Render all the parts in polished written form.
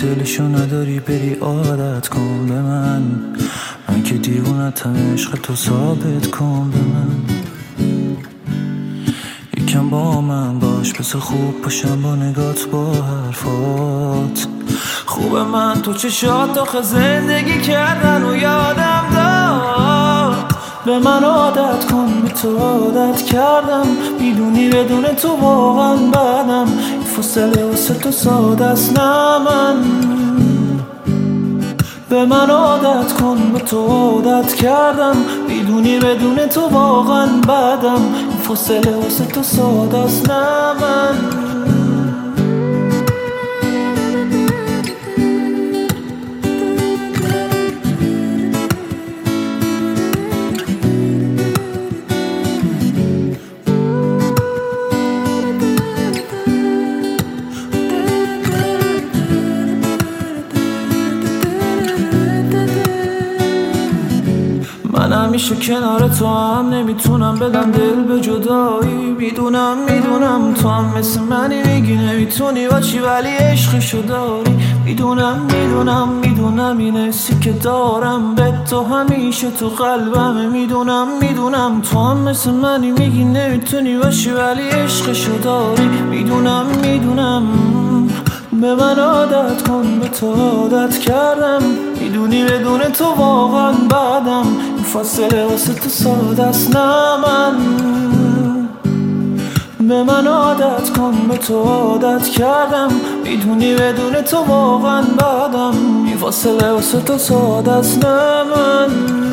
دلشو نداری بری عادت کن به من که دیوونتم، عشق تو ثابت کن به من. یکم با من باش، بس خوب باشم با نگات با حرفات. خوبه من تو چشات آخه زندگی کردن و یادم داد. به من عادت کن، به تو عادت کردم، میدونی بدون تو واقعا بدم. این فاصله واسه تو ساده است نه من. به من عادت کن، به تو عادت کردم، میدونی بدون تو واقعا بدم. این فاصله واسه تو ساده است نه من. من همیشه کنار تو هم نمیتونم بدم دل به جدایی. میدونم تو هم مثل منی، میگی نمیتونی با چی ولی عشقشو داری. میدونم این حسی که دارم به تو همیشه تو قلبمه. میدونم تو هم مثل منی، میگی نمیتونی باشی ولی عشقشو داری. میدونم به من عادت کن، به تو عادت کردم، میدونی بدون تو واقعا بدم. این فاصله واسه تو ساده است نه من. به من عادت کن، به تو عادت کردم، میدونی بدون تو واقعا بدم. این فاصله واسه تو ساده است نه من.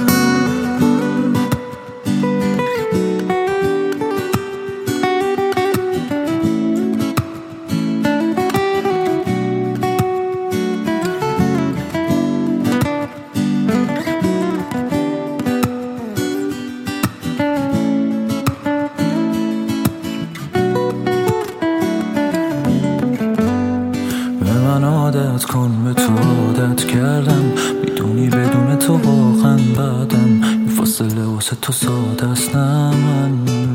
من عادت کن، به تو عادت کردم، میدونی بدون تو واقعا بدم. این فاصله واسه تو ساده است نه من.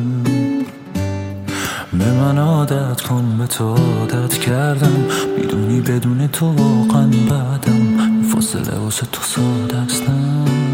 به من عادت کن، به تو عادت کردم، میدونی بدون تو واقعا بدم. این فاصله واسه تو ساده است نه من.